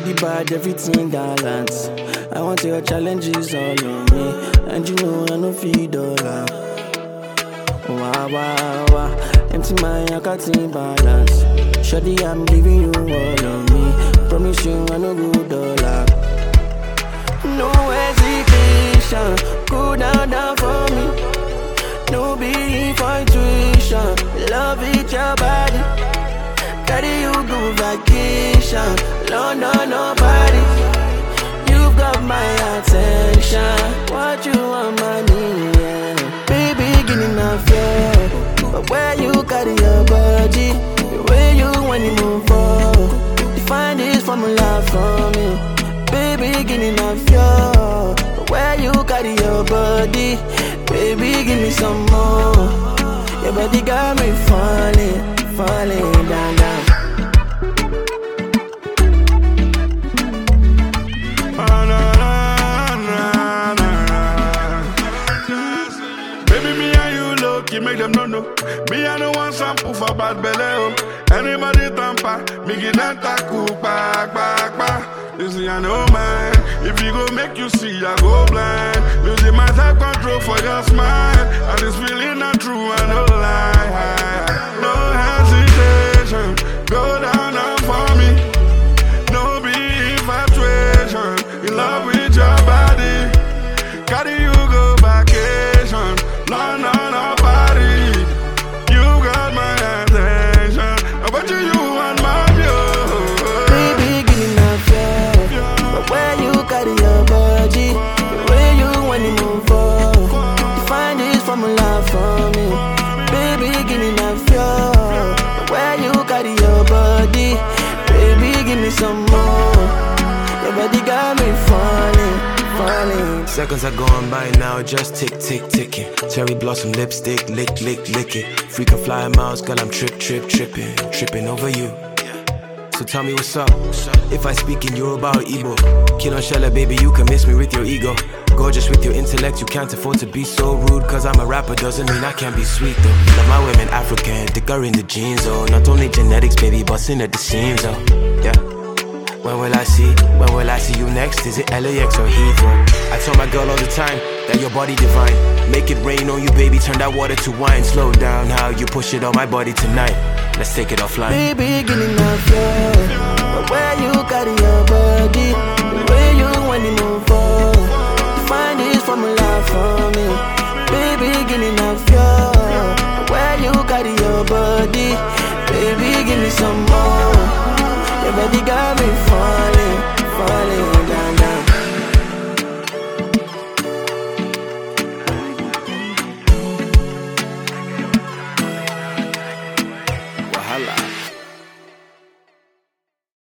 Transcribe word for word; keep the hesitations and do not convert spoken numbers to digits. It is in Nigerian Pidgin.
body bad, everything balance. I want your challenges all on me, and you know I no feed dollar. Wow, wow, wow. Empty my account in balance. Shawty, I'm giving you all of me. Promise you I no good dollar. No hesitation, go down, down for me. No be infatuation, love it your body. Carry you go vacation, London or Paris. You've got my attention. What you want, money? Yeah. Baby, give me my fear. But where you carry your body, the way you when you move forward, define this formula for me. Baby, give me my fear. But where you carry your body, baby, give me some more. Your body got me falling, falling down, down. You make them no know. Me, I don't want some poof about belly. Anybody tamper, me get that taku back, back, back. You see, I know man. If you go make you see, I go blind. Losing my self control for your smile. And this feeling not true, I know lie. No hesitation, go down, down for me. No be infatuation, in love with your body. Carry you go vacation, London. For me, baby, give me that fuel. Where you carry your body, baby, give me some more. Your body got me falling, falling. Seconds are going by now, just tick, tick, ticking. Cherry blossom lipstick, lick, lick, lick it. Freakin' fly miles, girl, I'm trip, trip, tripping, tripping over you. So tell me what's up. If I speak in Yoruba or Igbo, Kilo Shella, baby, you can miss me with your ego. Gorgeous with your intellect, you can't afford to be so rude. Cause I'm a rapper doesn't mean I can't be sweet though. Love my women African, thicker in the jeans oh. Not only genetics, baby, busting at the seams oh. Yeah. When will I see, when will I see you next? Is it L A X or Heathrow? I tell my girl all the time that your body divine. Make it rain on you, baby, turn that water to wine. Slow down how you push it on my body tonight. Let's take it offline. Baby, give me my flow. But where you carry your body, the way you when you move forward, find this formula for me. Baby, give me my flow. But where you carry your body, baby, give me some more. Your body got me falling, falling.